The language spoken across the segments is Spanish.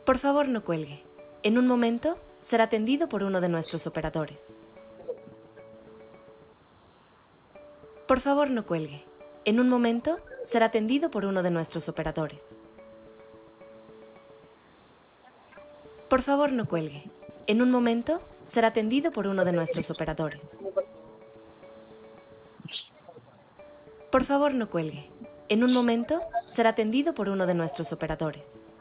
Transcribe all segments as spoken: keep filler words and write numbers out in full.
Por favor, no cuelgue. En un momento será atendido por uno de nuestros operadores. Por favor, no cuelgue. En un momento será atendido por uno de nuestros operadores. Por favor, no cuelgue. En un momento será atendido por uno de nuestros operadores. Por favor, no cuelgue. En un momento será atendido por uno de nuestros operadores.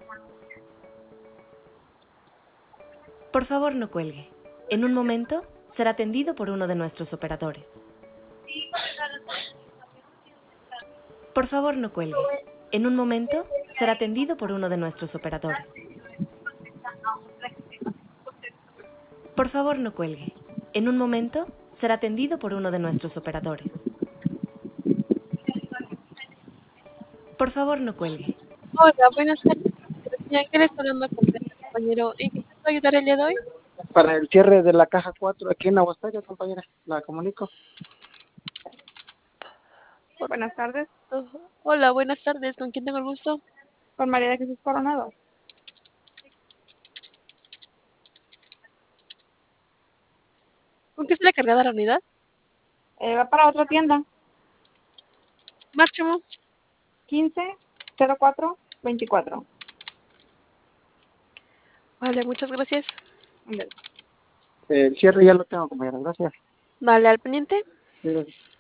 Por favor, no cuelgue. En un momento será atendido por uno de nuestros operadores. Por favor, no cuelgue. En un momento será atendido por uno de nuestros operadores. Por favor, no cuelgue. En un momento será atendido por uno de nuestros operadores. Por favor, no cuelgue. Hola, buenas tardes. Sebastián, ¿qué le está hablando con este compañero? ¿En qué te puedo ayudar el día de hoy? Para el cierre de la caja cuatro aquí en Aguascalientes, compañera, la comunico. Buenas tardes, Oh, hola, buenas tardes. ¿Con quién tengo el gusto? con María de Jesús Coronado. ¿Con qué está cargada la unidad? Eh, va para otra tienda, Máximo. quince cero cuatro veinticuatro. Vale, muchas gracias. El cierre ya lo tengo, compañera, gracias. Vale, al pendiente. Sí, gracias.